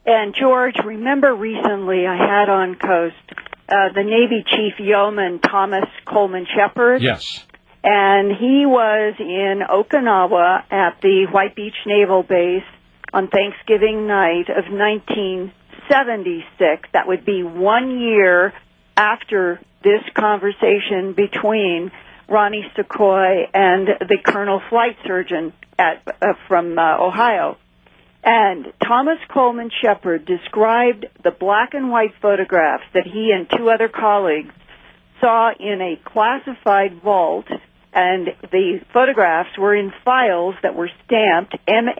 And George, remember recently I had on Coast the Navy Chief Yeoman Thomas Coleman Shepard? Yes. And he was in Okinawa at the White Beach Naval Base on Thanksgiving night of 1976. That would be 1 year after this conversation between Ronnie Secoy and the Colonel Flight Surgeon from Ohio. And Thomas Coleman Shepard described the black and white photographs that he and two other colleagues saw in a classified vault, and the photographs were in files that were stamped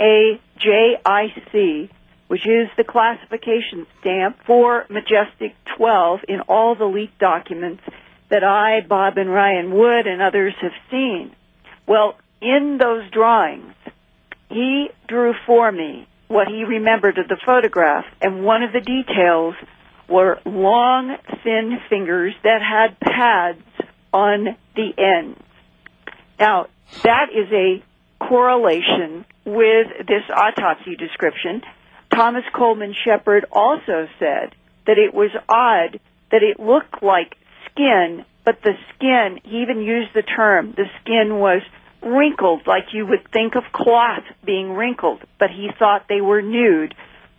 MAJIC, which is the classification stamp for Majestic 12 in all the leaked documents that I, Bob, and Ryan Wood and others have seen. Well, in those drawings, he drew for me what he remembered of the photograph, and one of the details were long, thin fingers that had pads on the ends. Now, that is a correlation with this autopsy description. Thomas Coleman Shepard also said that it was odd that it looked like skin, but the skin, he even used the term, the skin was wrinkled, like you would think of cloth being wrinkled, but he thought they were nude.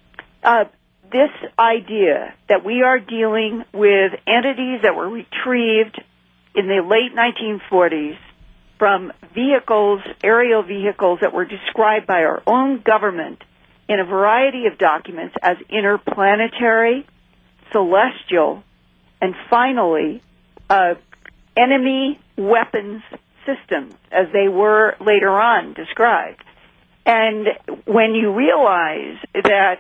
This idea that we are dealing with entities that were retrieved in the late 1940s from vehicles, aerial vehicles that were described by our own government in a variety of documents as interplanetary, celestial, and finally, enemy weapons systems, as they were later on described. And when you realize that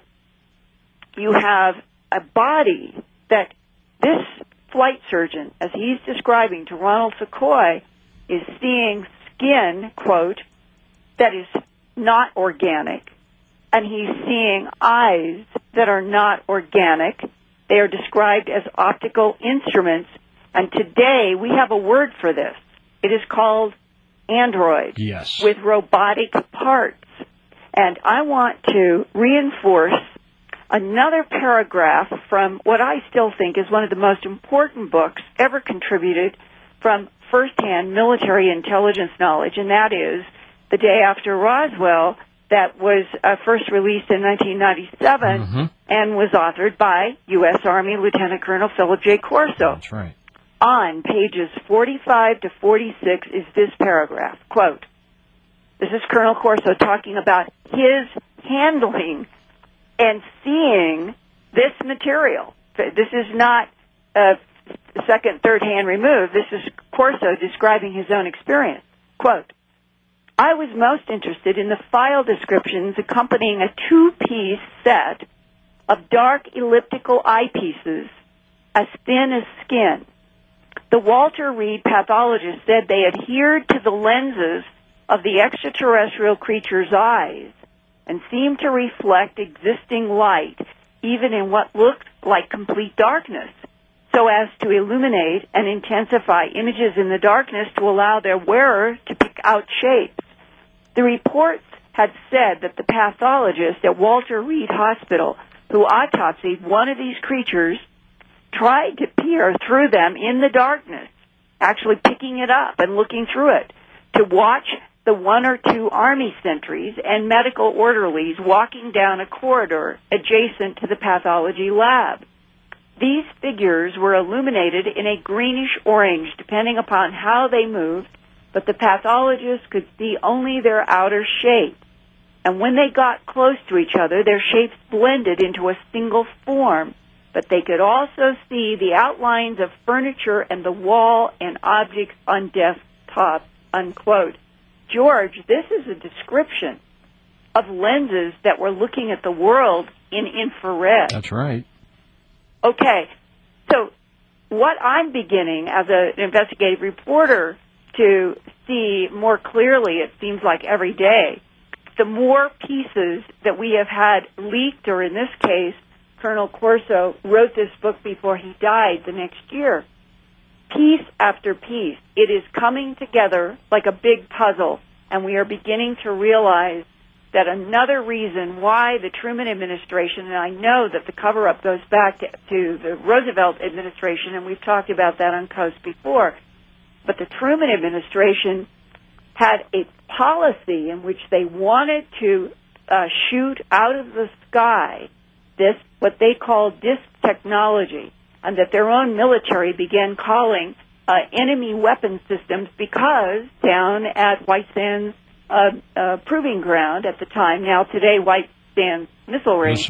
you have a body that this flight surgeon, as he's describing to Ronald Secoy, is seeing skin, quote, that is not organic, and he's seeing eyes that are not organic. They are described as optical instruments, and today we have a word for this. It is called android, yes, with robotic parts. And I want to reinforce another paragraph from what I still think is one of the most important books ever contributed from firsthand military intelligence knowledge, and that is The Day After Roswell, that was first released in 1997 and was authored by U.S. Army Lieutenant Colonel Philip J. Corso. That's right. On pages 45 to 46 is this paragraph, quote, this is Colonel Corso talking about his handling and seeing this material. This is not second, third-hand removed. This is Corso describing his own experience. Quote, I was most interested in the file descriptions accompanying a two-piece set of dark elliptical eyepieces as thin as skin. The Walter Reed pathologist said they adhered to the lenses of the extraterrestrial creature's eyes and seemed to reflect existing light, even in what looked like complete darkness, so as to illuminate and intensify images in the darkness to allow their wearer to pick out shapes. The reports had said that the pathologist at Walter Reed Hospital, who autopsied one of these creatures, tried to peer through them in the darkness, actually picking it up and looking through it, to watch the one or two Army sentries and medical orderlies walking down a corridor adjacent to the pathology lab. These figures were illuminated in a greenish-orange, depending upon how they moved, but the pathologist could see only their outer shape. And when they got close to each other, their shapes blended into a single form, but they could also see the outlines of furniture and the wall and objects on desktop, unquote. George, this is a description of lenses that were looking at the world in infrared. That's right. Okay, so what I'm beginning as an investigative reporter to see more clearly, it seems like every day, the more pieces that we have had leaked, or in this case, Colonel Corso wrote this book before he died the next year. Piece after piece, it is coming together like a big puzzle, and we are beginning to realize that another reason why the Truman administration, and I know that the cover-up goes back to the Roosevelt administration, and we've talked about that on Coast before, but the Truman administration had a policy in which they wanted to shoot out of the sky this, what they called DISC technology, and that their own military began calling enemy weapon systems because down at White Sands Proving Ground at the time, now today White Sands Missile Range,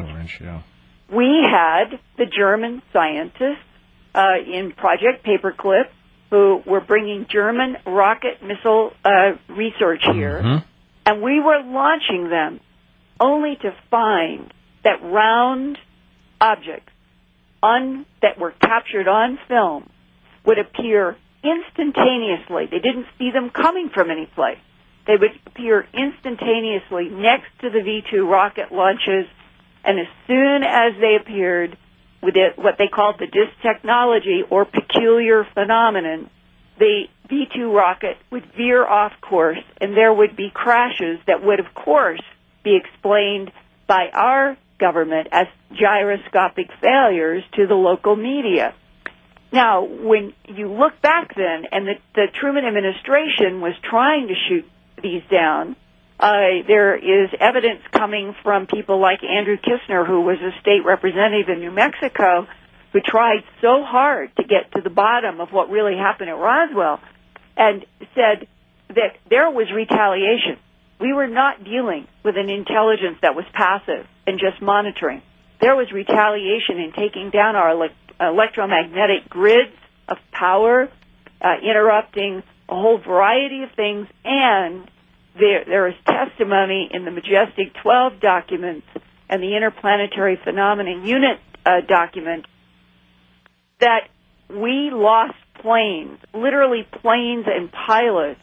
we had the German scientists in Project Paperclip who were bringing German rocket missile research here, and we were launching them only to find that round objects that were captured on film would appear instantaneously. They didn't see them coming from any place. They would appear instantaneously next to the V-2 rocket launches, and as soon as they appeared with what they called the DISC technology or peculiar phenomenon, the V-2 rocket would veer off course, and there would be crashes that would, of course, be explained by our government as gyroscopic failures to the local media. Now, when you look back then, and the Truman administration was trying to shoot these down, there is evidence coming from people like Andrew Kistner, who was a state representative in New Mexico, who tried so hard to get to the bottom of what really happened at Roswell, and said that there was retaliation. We were not dealing with an intelligence that was passive and just monitoring. There was retaliation in taking down our electromagnetic grids of power, interrupting a whole variety of things, and there is testimony in the Majestic 12 documents and the Interplanetary Phenomena Unit document that we lost planes, literally planes and pilots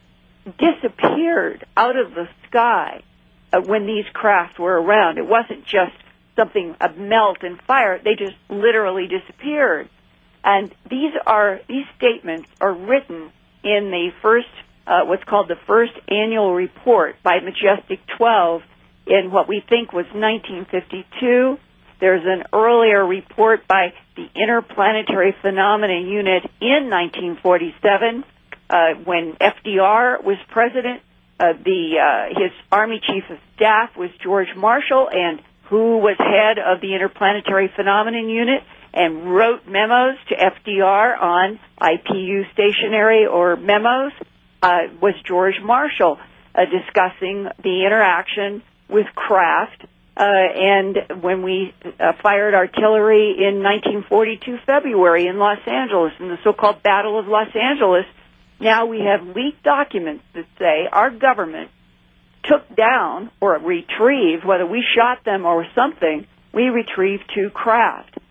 disappeared out of the sky when these craft were around. It wasn't just something, a melt and fire. They just literally disappeared. And these statements are written in the first, what's called the first annual report by Majestic 12 in what we think was 1952. There's an earlier report by the Interplanetary Phenomena Unit in 1947 when FDR was president. His Army Chief of Staff was George Marshall, and who was head of the Interplanetary Phenomenon Unit and wrote memos to FDR on IPU stationary or memos, was George Marshall, discussing the interaction with craft. And when we fired artillery in 1942 February in Los Angeles, in the so-called Battle of Los Angeles, now we have leaked documents that say our government took down or retrieved, whether we shot them or something, we retrieved 2 craft.